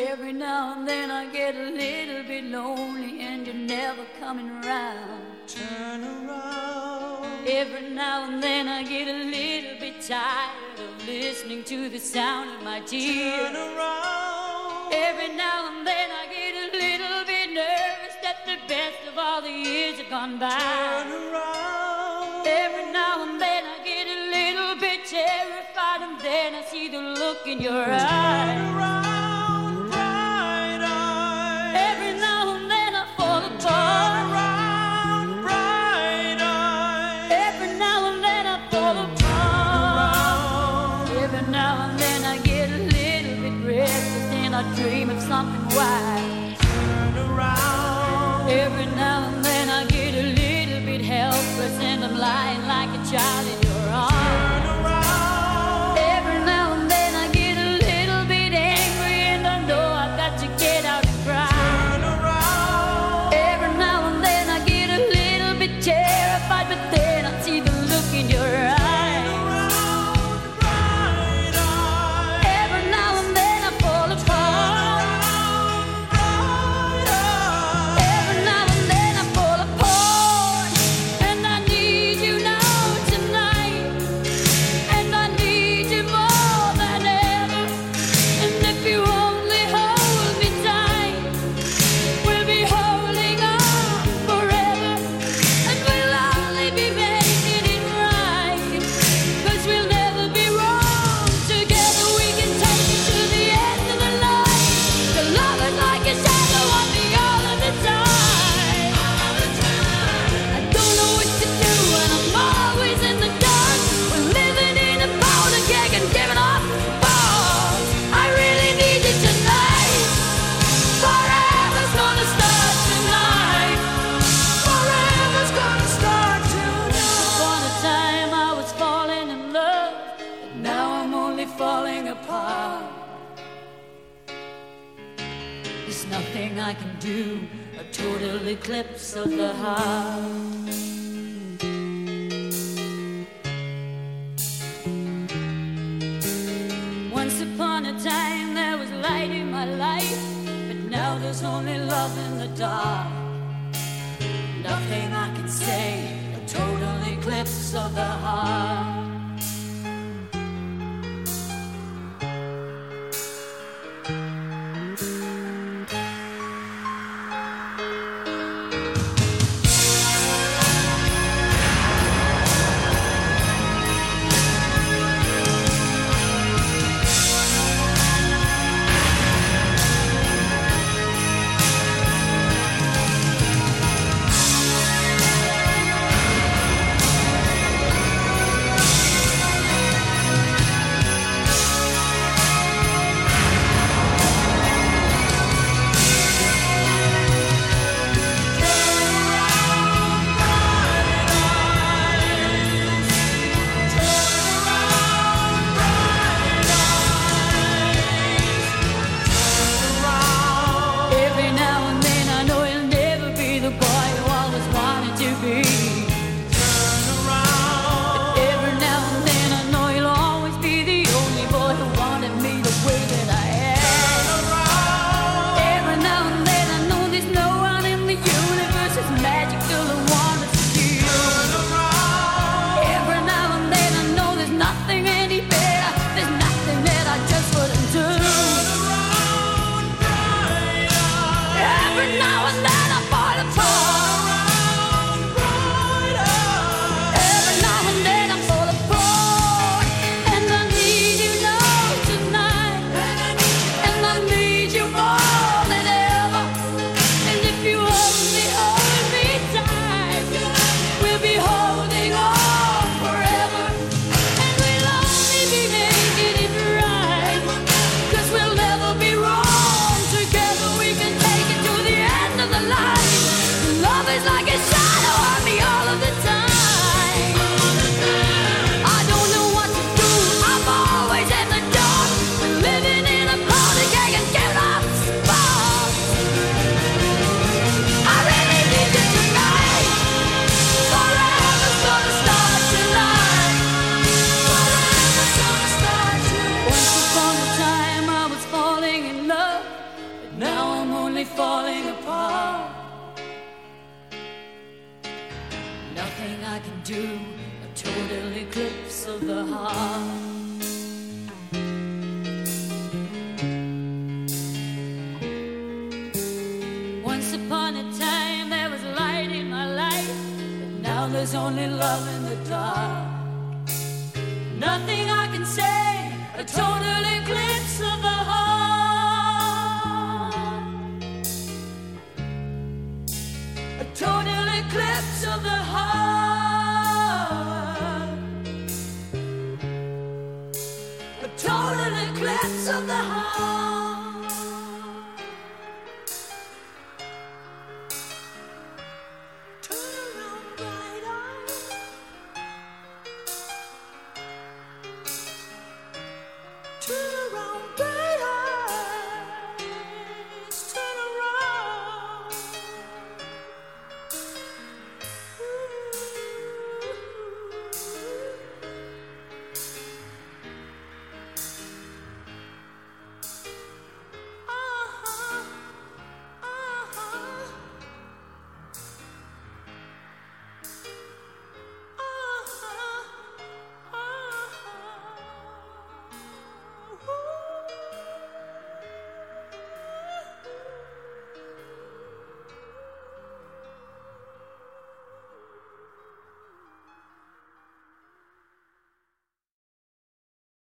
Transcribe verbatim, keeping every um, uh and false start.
Every now and then I get a little bit lonely and you're never coming around. Turn around. Every now and then I get a little bit tired of listening to the sound of my tears. Turn around. Every now and then I get a little bit nervous that the best of all the years have gone by. Turn around. Every now and then I get a little bit terrified, and then I see the look in your eyes. Turn around, bright eyes. Every now and then I fall apart. Turn around, bright eyes. Every now and then I fall apart. Every now and then I get a little bit restless and I dream of something wild. Turn around. Every now and then I get a little bit helpless and I'm lying like a child in your arms. Turn around. Every now and then I get a little bit angry and I know I've got to get out and cry. Turn around. Every now and then I get a little bit terrified, but then I see the look in your eyes. Every now and then I fall apart. Every now and then I fall apart. And I need you now tonight. And I need you more than ever. And if you only hold me tight, we'll be holding on forever. And we'll only be making it right. 'Cause we'll never be wrong. Together we can take it to the end of the line. The love is like a shadow on me all of the time. I don't know what to do and I'm always in the dark. We're living in a powder keg and giving off balls. I really need you tonight. Forever's gonna start tonight. Forever's gonna start tonight. Upon a time I was falling in love, but now I'm only falling apart. There's nothing I can do, a total eclipse of the heart. Once upon a time there was light in my life, but now there's only love in the dark. Nothing I can say, a total eclipse of the heart. do a total eclipse of the heart. Once upon a time there was light in my life, but now there's only love in the dark. Nothing I can say, a total eclipse of the heart. A total eclipse of the heart. A total eclipse of the heart.